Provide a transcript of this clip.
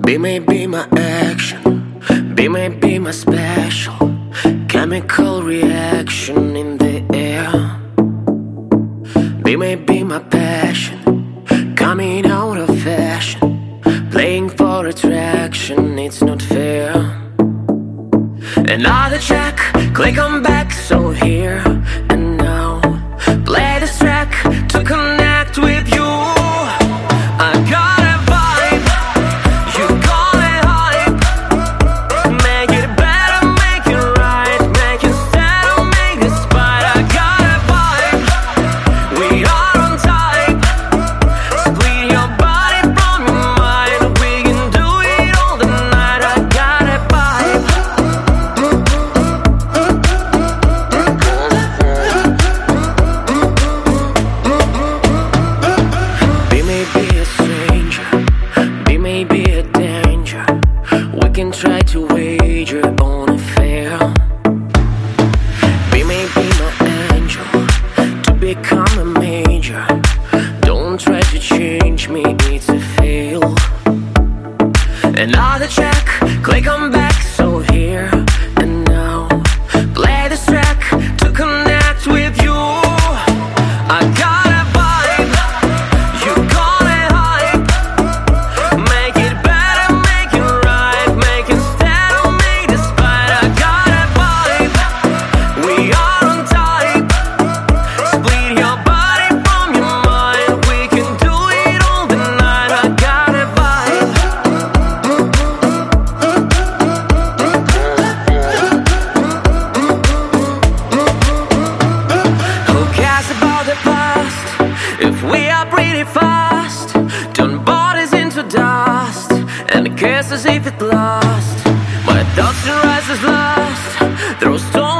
Be may be my action, be may be my special chemical reaction in the air. Be may be my passion, coming out of fashion, playing for attraction, it's not fair. Another check, click on back, so here and now, play this track to connect with you. I got a vibe, you call it hype. Make it better, make it right, make it sad or make it spite. I got a vibe, we are on type. Split your body from your mind, we can do it all the night. I got a vibe. Be may be a stranger, be may be a danger. We can try to wager on a fair. Be may be my angel, to become a major. Don't try to change me, it's a fail. Another check, click on back, so here and now, play this track to connect with you. I got a vibe, you call it hype. Make it better, make it right, make it sad or make it spite. I got a vibe, we are on type. Split your body from your mind, we can do it all the night. I got a vibe. Who cares about the past if we are pretty fast? Turn bodies into dust and cares as if it lasts. My thoughts and rises last, throw stones